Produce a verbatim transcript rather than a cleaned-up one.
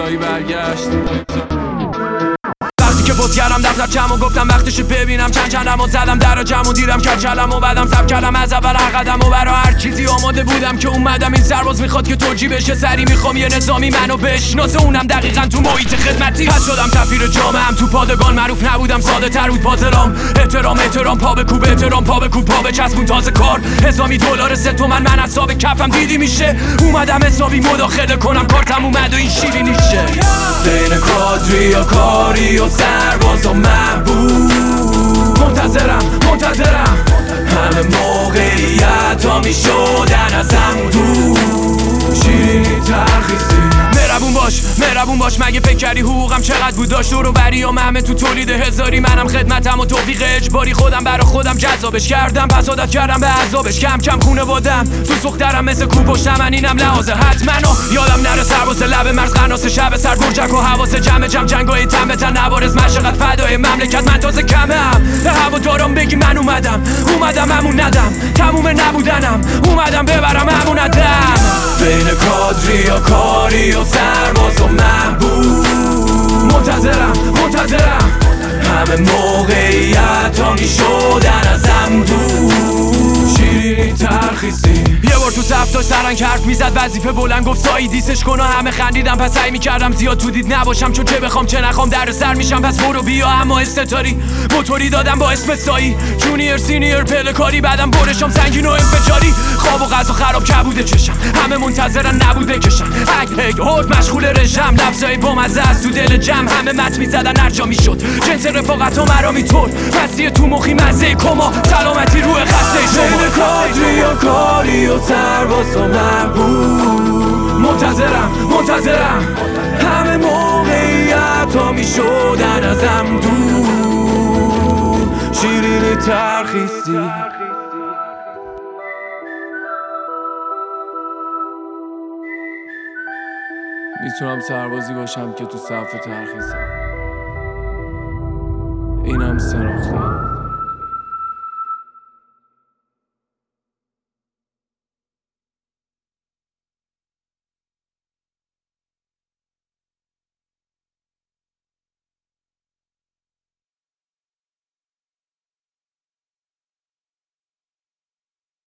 جایی برگشت. وقتی که بود کردم دفتر کم و گفتم وقتش ببینم چند چندم و زدم در جمع و دیدم که کلم و بعدم سب کردم از اول عقدم و برا هر چیزی آماده بودم که اومدم. این سرباز میخواد که توجیه بشه، سری میخوام یه نظامی منو بشناسه، اونم دقیقاً تو محیط خدمتی. پس شدم سفیر جامعه‌ام تو پادگان، معروف نبودم، ساده تر بود پازلام. احترام احترام پا به کوب، احترام پا به کوب، پا به چسبون تازه کار. حسابی دلار سه تومن من حساب کفم دیدی میشه، اومدم حسابی مداخله کنم، کارتم اومد و این شیرینیشه. بین کادری و کاری و سرباز و محبوب منتظرم منتظرم همه موقعیت ها میشدن ازم دور. شیرینی ترخیصی مهربون باش مهربون باش، مگه فکر کردی حقوقم چقدر بود؟ داشت دور و بریام همه تو تولید هزاری، منم خدمتم و توفیق اجباری، خودم برا خودم جذابش کردم، پس عادت کردم به عذابش. کم کم خونه بادم تو سخترم مثل کو پشتم، من اینم لحاظه حتما و یادم نره سرباز لب مرز قناس شب سر برجک و حواس جمع جمع جنگای تن به تن نوارز مشقت فدای مملکت. من تازه کمم به هوا دارم بگی من اومدم اومدم همون ندم، تموم نبودنم اومدم ببرم همون ندم. بین کادری و کاری و سرباز و محبوب منتظرم منتظرم همه موقعیت ها میشدن ازم دور. شیرینی ترخیصی یه بار تو صف داشت سرنگ حرف میزد، وظیفه بلند گفت سایی دیسش کن و همه خندیدم، پس سعی میکردم زیاد تو دید نباشم، چون چه بخوام چه نخوام در سر میشم، پس برو بیا. اما استتاری موتوری دادم با اسم سایی، جونیر سینیر پلکاری، بعدم برشم سنگین و انفجاری. خواب و غذا خراب کبوده چشم، همه منتظرن نبود بکشن، اگ هگ هورد مشغول رژم، لفظای بامزه از تو دل جمع، همه مت میزدن هر جا میشد، جنس رفاقت ها مرا میطور، مسیح تو مخی مزه کما، سلامتی روح خسته شما. بین کادری و کاری و سرباز و محبوب منتظرم منتظرم همه موقعیت ها میشدن ازم دور. شیرینی ترخیصی میتونم سربازی باشم که تو صف ترخیصم، اینم سراخته.